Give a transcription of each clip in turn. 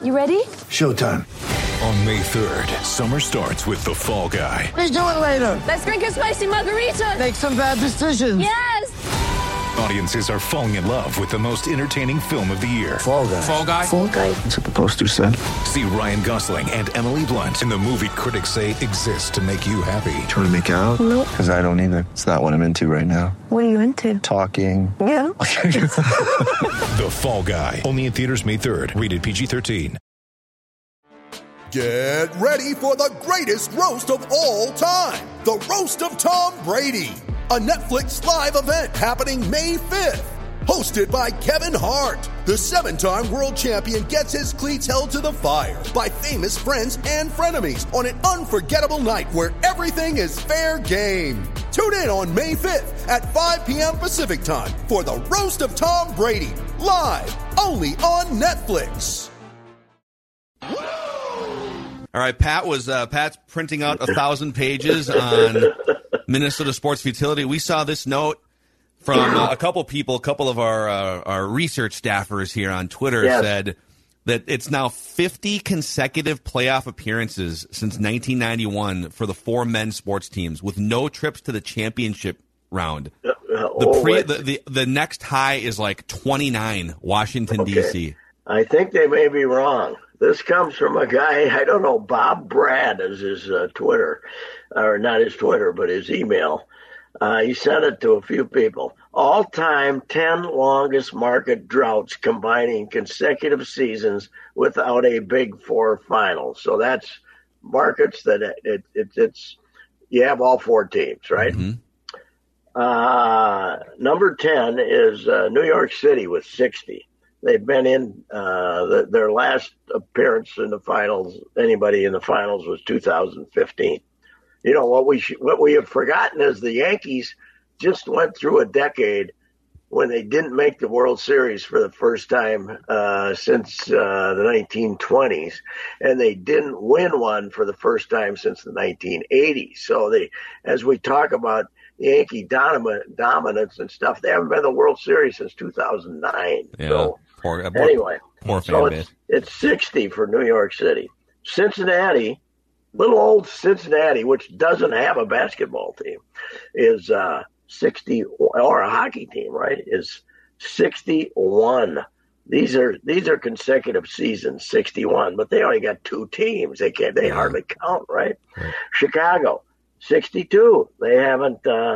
You ready? Showtime. On May 3rd, summer starts with The Fall Guy. Let's do it later. Let's drink a spicy margarita. Make some bad decisions. Yes. Audiences are falling in love with the most entertaining film of the year. Fall Guy. Fall Guy? Fall Guy. That's what the poster said. See Ryan Gosling and Emily Blunt in the movie critics say exists to make you happy. Trying to make it out? Nope. Because I don't either. It's not what I'm into right now. What are you into? Talking. Yeah. The Fall Guy. Only in theaters May 3rd. Rated PG-13. Get ready for the greatest roast of all time. The Roast of Tom Brady. A Netflix live event happening May 5th. Hosted by Kevin Hart. The 7-time world champion gets his cleats held to the fire by famous friends and frenemies on an unforgettable night where everything is fair game. Tune in on May 5th at 5 p.m. Pacific time for the Roast of Tom Brady. Live only on Netflix. All right, Pat's printing out 1,000 pages on Minnesota sports futility. We saw this note from a couple of our research staffers here on Twitter said that it's now 50 consecutive playoff appearances since 1991 for the 4 men's sports teams with no trips to the championship round. The next high is like 29, Washington, D.C. I think they may be wrong. This comes from a guy, I don't know, Bob Brad is his Twitter, or not his Twitter, but his email. He sent it to a few people. All-time 10 longest market droughts combining consecutive seasons without a Big Four final. So that's markets that it's you have all 4 teams, right? Mm-hmm. Number 10 is New York City with 60. They've been in their last appearance in the finals. Anybody in the finals was 2015. You know what we have forgotten is the Yankees just went through a decade when they didn't make the World Series for the first time since the 1920s, and they didn't win one for the first time since the 1980s. So as we talk about Yankee dominance and stuff, they haven't been in the World Series since 2009. Yeah. So anyway, it's 60 for New York City. Cincinnati, little old Cincinnati, which doesn't have a basketball team, is 60, or a hockey team, right? Is 61. These are consecutive seasons, 61, but they only got 2 teams. They hardly count, right? Chicago, 62. They haven't been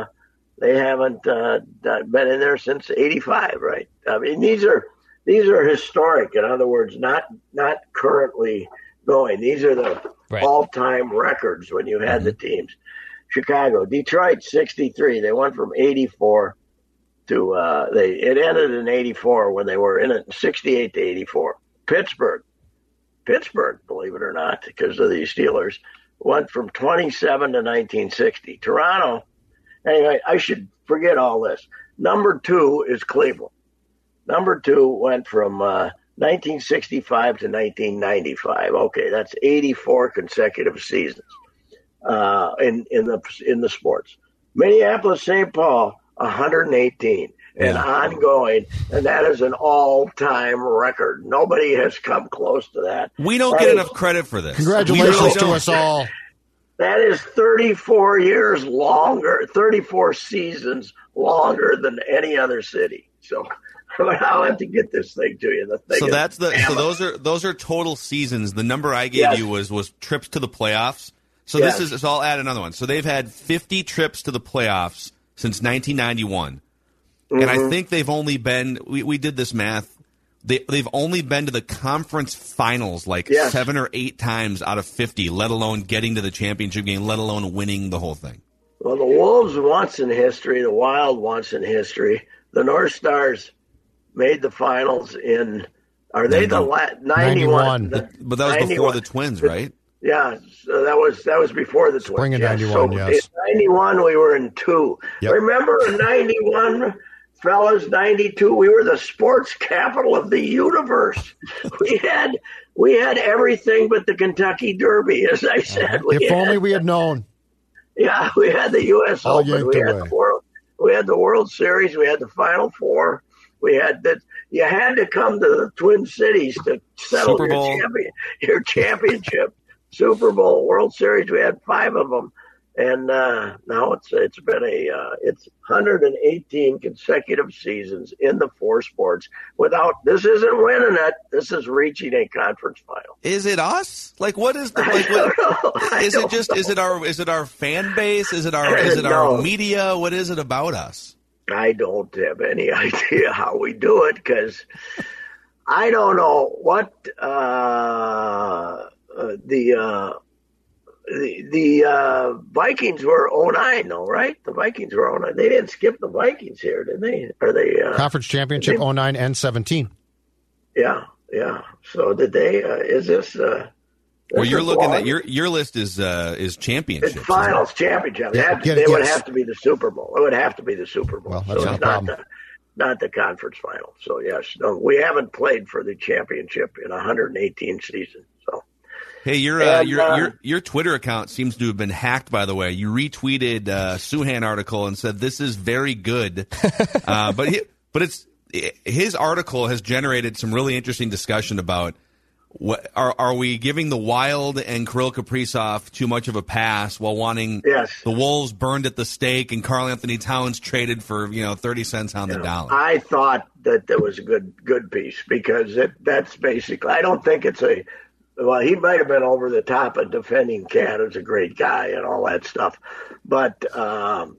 in there since 85, right? I mean, these are historic. In other words, not currently going. These are the all-time records when you had the teams. Chicago, Detroit, 63. They went from 84 to it ended in 84 when they were in it, 68 to 84. Pittsburgh, believe it or not, because of the Steelers, went from 27 to 1960. Toronto, anyway, I should forget all this. Number 2 is Cleveland. Number 2 went from 1965 to 1995. Okay, that's 84 consecutive seasons in the sports. Minneapolis, St. Paul, 118 and ongoing, and that is an all-time record. Nobody has come close to that. We don't get enough credit for this. Congratulations to us all. That is 34 years longer, 34 seasons longer than any other city. So I'll have to get this thing to you. So those are total seasons. The number I gave you was trips to the playoffs. So so I'll add another one. So they've had 50 trips to the playoffs since 1991. Mm-hmm. And I think they've only been, we did this math, they've only been to the conference finals 7 or 8 times out of 50, let alone getting to the championship game, let alone winning the whole thing. Well, the Wolves once in history, the Wild once in history, the North Stars made the finals in, are they 91? But that was 91. Before the Twins, right? Yeah, so that was before the Twins. Spring of 91, yes. In 91, we were in 2. Yep. Remember in 91, fellas, 92, we were the sports capital of the universe. We had everything but the Kentucky Derby, as I said. If only we had known. Yeah, we had the U.S. Open. We had the World Series. We had the Final Four. We had that. you had to come to the Twin Cities to settle Super Bowl. your championship. Super Bowl, World Series, we had 5 of them. And now it's been it's 118 consecutive seasons in the 4 sports without. This isn't winning it. This is reaching a conference final. Is it us? Like, what is the? Like, is it just? Is it our fan base? Is it our media? What is it about us? I don't have any idea how we do it because I don't know what the Vikings were 09 though, right? The Vikings were 09. They didn't skip the Vikings here, did they? Are they Conference Championship 09 and 17? Yeah. So did they? Is this? Well, you're looking at your list is championships. It's finals, championship. They would have to be the Super Bowl. It would have to be the Super Bowl. Well, that's not a problem. Not the conference final. So yes, no, we haven't played for the championship in 118 seasons. So. Hey, your Twitter account seems to have been hacked, by the way. You retweeted Souhan article and said this is very good, but his article has generated some really interesting discussion about what are we giving the Wild and Kirill Kaprizov too much of a pass while wanting the Wolves burned at the stake and Karl Anthony Towns traded for 30 cents on the dollar. I thought that was a good piece because that's basically. I don't think it's a. Well, he might have been over the top of defending Cat as a great guy and all that stuff, but I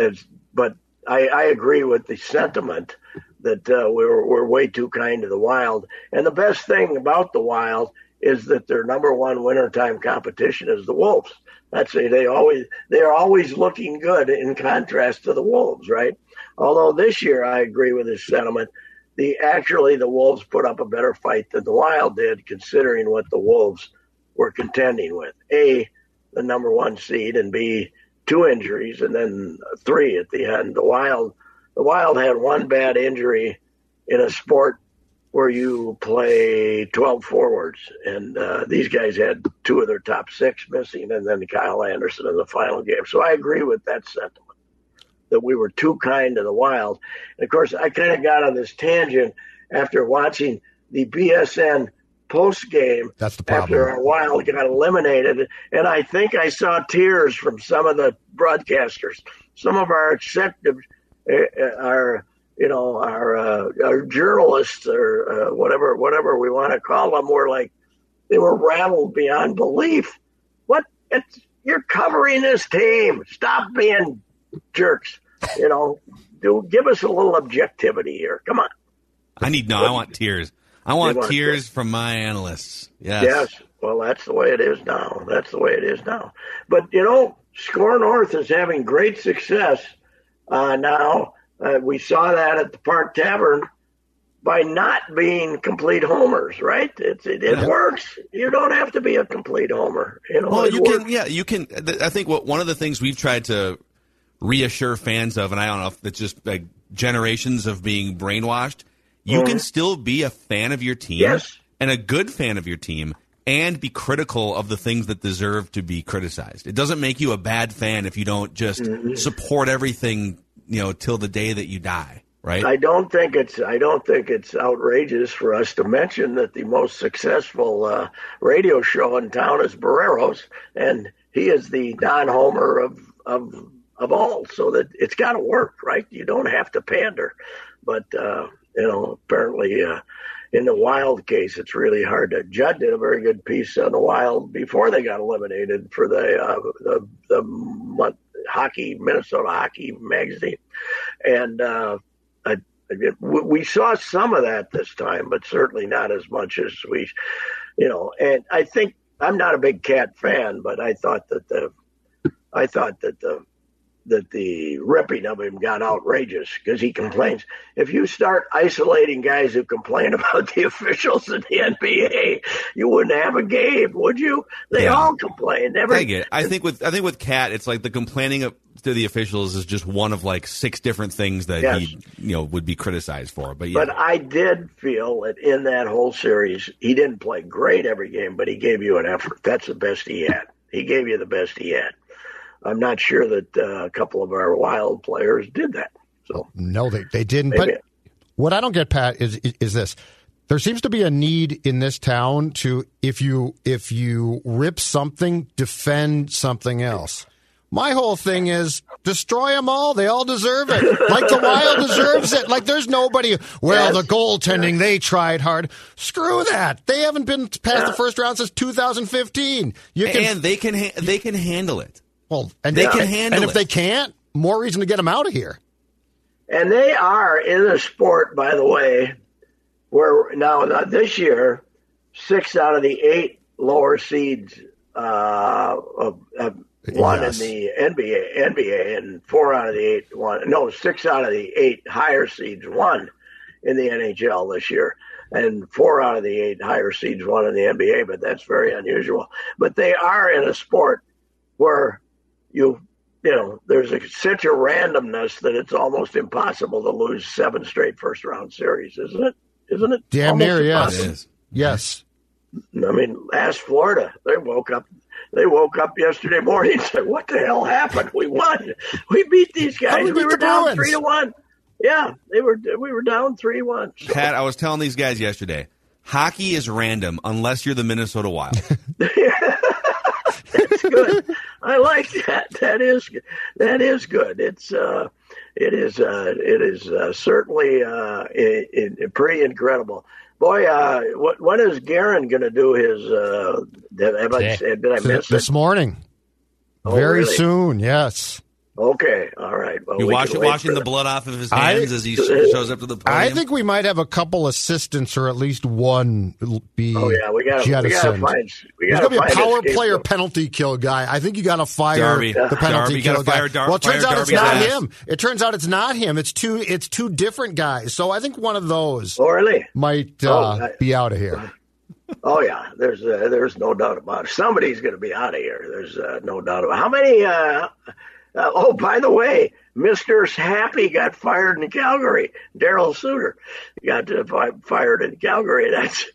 agree with the sentiment that we're way too kind to the Wild. And the best thing about the Wild is that their number one wintertime competition is the Wolves. They're always looking good in contrast to the Wolves, right? Although this year I agree with his sentiment. The Wolves put up a better fight than the Wild did, considering what the Wolves were contending with. A, the number 1 seed, and B, 2 injuries, and then 3 at the end. The Wild had 1 bad injury in a sport where you play 12 forwards, and these guys had 2 of their top 6 missing, and then Kyle Anderson in the final game. So I agree with that sentiment, that we were too kind to the Wild. And, of course, I kind of got on this tangent after watching the BSN post-game. That's the problem. After our Wild got eliminated. And I think I saw tears from some of the broadcasters. Some of our executives, our journalists or whatever we want to call them, were like, they were rattled beyond belief. You're covering this team. Stop being jerks, give us a little objectivity here. Come on. I want tears. I want tears from my analysts. Yes. Well, that's the way it is now. But, Score North is having great success now. We saw that at the Park Tavern by not being complete homers, right? It works. You don't have to be a complete homer. Well, you can. I think one of the things we've tried to reassure fans of, and I don't know if it's just like generations of being brainwashed, you can still be a fan of your team and a good fan of your team and be critical of the things that deserve to be criticized. It doesn't make you a bad fan if you don't just support everything, till the day that you die, right? I don't think it's outrageous for us to mention that the most successful radio show in town is Barrero's, and he is the non-homer of all, so that it's got to work, right? You don't have to pander. But, apparently in the Wild case, it's really hard to. Judd did a very good piece on the Wild before they got eliminated for the Minnesota Hockey magazine. And we saw some of that this time, but certainly not as much as we, and I think I'm not a big Cat fan, but I thought that the ripping of him got outrageous because he complains. If you start isolating guys who complain about the officials in the NBA, you wouldn't have a game, would you? They all complain. I get it. I think with Cat, it's like the complaining to the officials is just one of like 6 different things that he would be criticized for. But I did feel that in that whole series, he didn't play great every game, but he gave you an effort. That's the best he had. He gave you the best he had. I'm not sure that a couple of our Wild players did that. So no, they didn't. Maybe. But What I don't get, Pat, is this. There seems to be a need in this town to, if you rip something, defend something else. My whole thing is destroy them all. They all deserve it. Like the Wild deserves it. Like there's nobody. Well, the goaltending, they tried hard. Screw that. They haven't been past the first round since 2015. And they can handle it. Well, and they can handle it. And if they can't, more reason to get them out of here. And they are in a sport, by the way, where now this year, 6 out of the 8 lower seeds have won in the NBA, and 4 out of the 8 won. No, 6 out of the 8 higher seeds won in the NHL this year, and 4 out of the 8 higher seeds won in the NBA. But that's very unusual. But they are in a sport where you know, there's such a randomness that it's almost impossible to lose 7 straight first-round series, isn't it? Isn't it? Damn near, yes. It is. Yes. I mean, ask Florida. They woke up yesterday morning and said, "What the hell happened? We won. We beat these guys. We were down 3-1." Yeah, we were down 3-1. So. Pat, I was telling these guys yesterday, hockey is random unless you're the Minnesota Wild. That's good. I like that. That is good. It is certainly pretty incredible. Boy, when is Guerin going to do his? Did I miss it? This morning. Very soon. Yes. Okay. All right. Well, You're washing the blood off of his hands as he shows up to the podium. I think we might have a couple assistants, or at least one be jettisoned. There's going to be a power player penalty kill guy. I think you got to fire the penalty kill guy. Well, it turns out it's not him. It turns out it's not him. It's two different guys. So I think one of those might be out of here. Oh yeah, there's no doubt about it. Somebody's going to be out of here. There's no doubt about it. How many? By the way, Mr. Happy got fired in Calgary. Daryl Suter got fired in Calgary.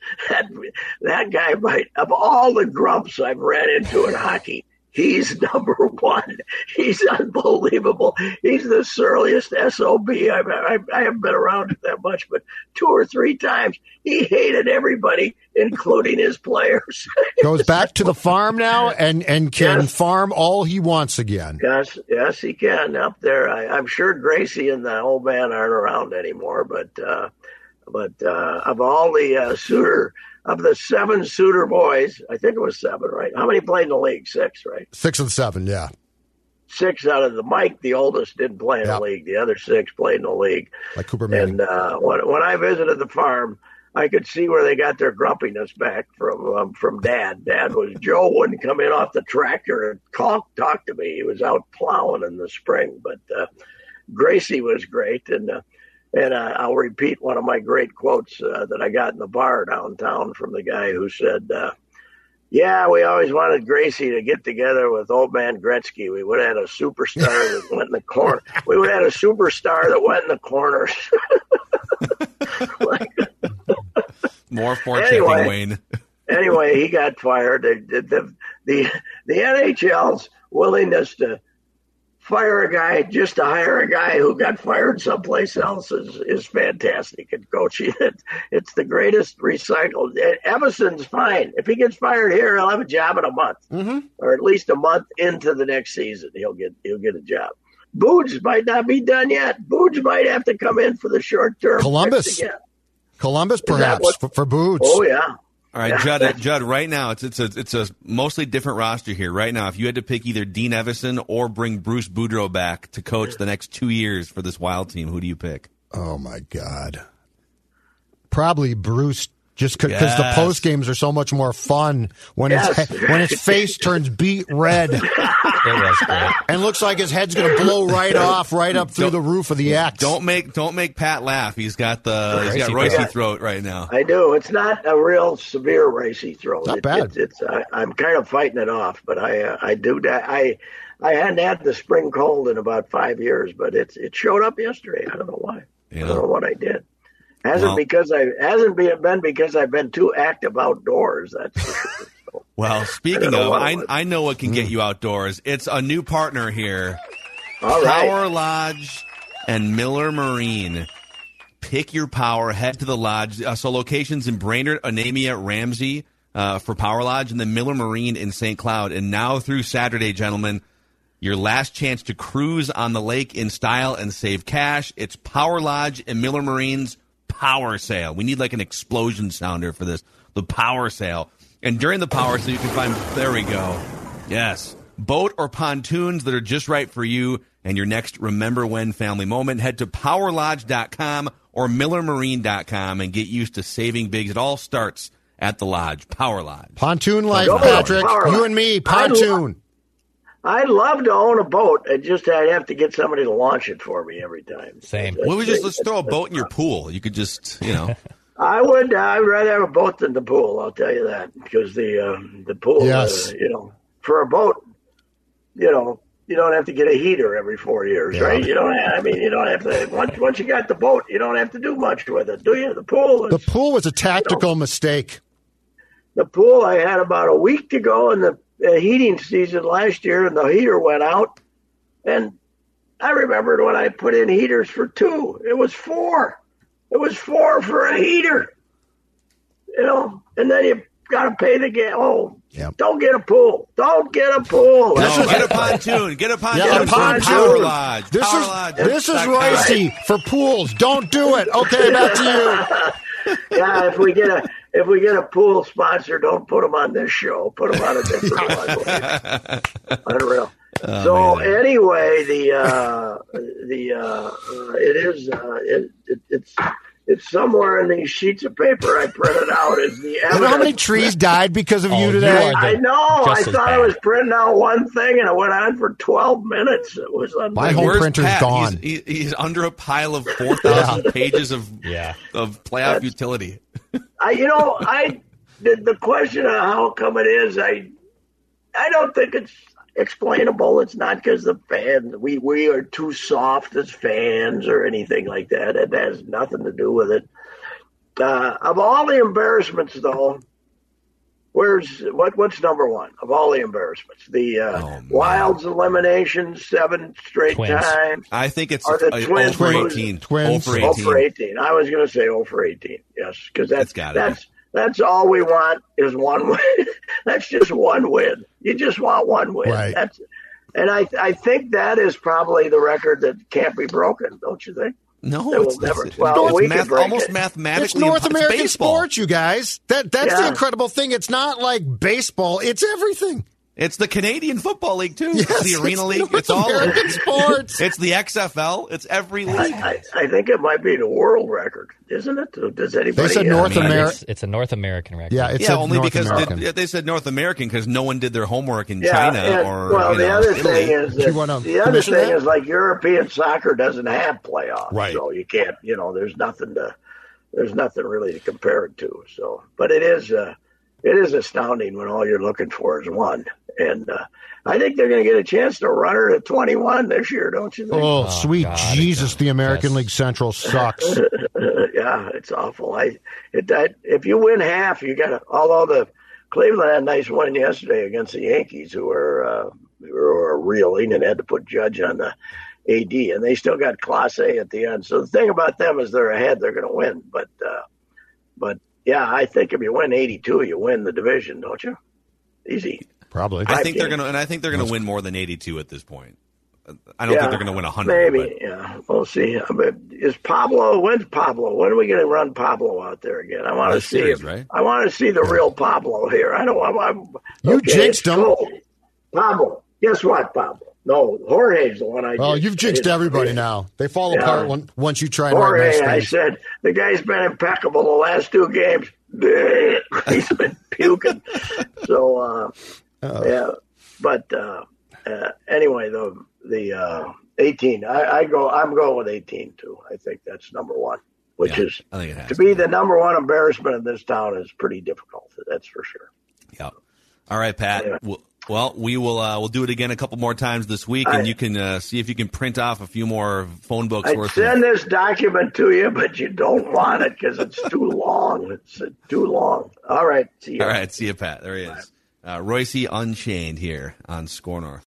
That guy, of all the grumps I've ran into in hockey, he's number one. He's unbelievable. He's the surliest SOB. I haven't been around it that much, but 2 or 3 times he hated everybody, including his players. Goes back to the farm now and can farm all he wants again. Yes, he can up there. I'm sure Gracie and the old man aren't around anymore, but of all the Suter. Of the 7 Suter boys, I think it was 7, right? How many played in the league? 6, right? 6 of the 7, yeah. 6 out of the Mike, the oldest, didn't play in the league. The other 6 played in the league. Like Cooper Manning. And when I visited the farm, I could see where they got their grumpiness back from Dad. Joe wouldn't come in off the tractor and talk to me. He was out plowing in the spring. But Gracie was great, and I'll repeat one of my great quotes that I got in the bar downtown from the guy who said, we always wanted Gracie to get together with old man Gretzky. We would have had a superstar that went in the corner. We would have had a superstar that went in the corners. More checking, Wayne. Anyway, he got fired. The NHL's willingness to fire a guy just to hire a guy who got fired someplace else is fantastic. And coaching, it's the greatest recycled. Evanson's fine. If he gets fired here, he'll have a job in a month, or at least a month into the next season. He'll get a job. Booge might not be done yet. Booge might have to come in for the short term. Columbus, perhaps for Booge. Oh yeah. All right, Judd. Right now, it's a mostly different roster here. Right now, if you had to pick either Dean Evason or bring Bruce Boudreau back to coach the next 2 years for this Wild team, who do you pick? Oh my God, probably Bruce. Just because the post games are so much more fun when his face turns beet red. It was great. And looks like his head's going to blow right off, right up through the roof of the X. Don't make Pat laugh. He's got racy throat right now. I do. It's not a real severe racy throat. Not bad. I'm kind of fighting it off, but I do that. I hadn't had the spring cold in about 5 years, but it showed up yesterday. I don't know why. Yeah. I don't know what I did. Hasn't been because I've been too active outdoors. That's for sure. So, well, speaking of, I know what can get you outdoors. It's a new partner here. All right. Power Lodge and Miller Marine. Pick your power. Head to the Lodge. So locations in Brainerd, Anemia, Ramsey for Power Lodge, and then Miller Marine in St. Cloud. And now through Saturday, gentlemen, your last chance to cruise on the lake in style and save cash. It's Power Lodge and Miller Marine's Power Sale. We need like an explosion sounder for this. The Power Sale. And during the Power Sale, you can find, there we go. Yes. Boat or pontoons that are just right for you and your next Remember When family moment. Head to powerlodge.com or millermarine.com and get used to saving big. It all starts at the Lodge. Power Lodge. Pontoon life, Patrick. You and me, pontoon. I'd love to own a boat. I'd have to get somebody to launch it for me every time. Same. Let's throw a boat in your pool. You could just, I'd rather have a boat than the pool, I'll tell you that. Because the pool, yes. For a boat, you don't have to get a heater every 4 years, right? You don't have to, once you got the boat, you don't have to do much with it, do you? The pool was a tactical mistake. The pool, I had about a week to go in the heating season last year, and the heater went out. And I remembered when I put in heaters for 2, it was 4. It was 4 for a heater, and then you got to pay the gas. Don't get a pool. Don't get a pool. Get a pontoon. Get a pontoon. Yeah, a pontoon. Power Lodge. This is Royce for pools. Don't do it. Okay, back to you. Yeah, if we get a pool sponsor, don't put them on this show. Put them on a different one. Unreal. Anyway, it's somewhere in these sheets of paper I printed out. Is the evidence. You know how many trees died because of you today? I know. I thought I was printing out one thing, and it went on for 12 minutes. It was unbelievable. My whole printer's Pat? gone. He's under a pile of 4,000 pages of playoff utility. The question of how come it is, I don't think it's explainable. It's not because the fans, we are too soft as fans or anything like that. It has nothing to do with it. Of all the embarrassments, though, what's number one of all the embarrassments? The Wilds elimination 7 straight times. I think it's the Twins 0 for 18. Twins. 0 for 18. I was going to say 0 for 18. Yes, because that's all we want is one win. That's just one win. You just want one win. Right. And I think that is probably the record that can't be broken, don't you think? No, it's never. Almost mathematically. It's North American baseball. sports, you guys. That's the incredible thing. It's not like baseball. It's everything. It's the Canadian Football League, too. Yes, it's the Arena League. North It's all American sports. It's the XFL. It's every league. I think it might be the world record, isn't it? Does anybody? They said North American. It's a North American record. Yeah, only North because American. they said North American because no one did their homework in China the other thing is that? is like European soccer doesn't have playoffs, right? So you can't. There's nothing really to compare it to. So, but it is astounding when all you're looking for is one. And I think they're going to get a chance to run her to 21 this year, don't you think? Oh, sweet God, Jesus, the American League Central sucks. Yeah, it's awful. If you win half, you got to. Although the Cleveland had a nice win yesterday against the Yankees, who were reeling and had to put Judge on the AD, and they still got Class A at the end. So the thing about them is they're ahead; they're going to win. But yeah, I think if you win 82, you win the division, don't you? Easy. Probably. I think they're going to win more than 82 at this point. I don't think they're going to win 100. Maybe, yeah. We'll see. Is Pablo? When's Pablo? When are we going to run Pablo out there again? I want to see series, right? I want to see the real Pablo here. I don't. You jinxed him. Cool. Pablo. Guess what, Pablo? No, Jorge's the one I. Oh, you've jinxed everybody now. They fall apart once you try and Jorge, write nice I things. said the guy's been impeccable the last 2 games. He's been puking. So. Yeah, but anyway, the 18. I'm going with 18 too. I think that's number one, which is to be the number one embarrassment in this town is pretty difficult. That's for sure. Yeah. All right, Pat. Yeah. Well, we will we'll do it again a couple more times this week, and you can see if you can print off a few more phone books. I send this document to you, but you don't want it because it's too long. It's too long. All right, see you. All right, see you, Pat. There he is. Royce Unchained here on Score North.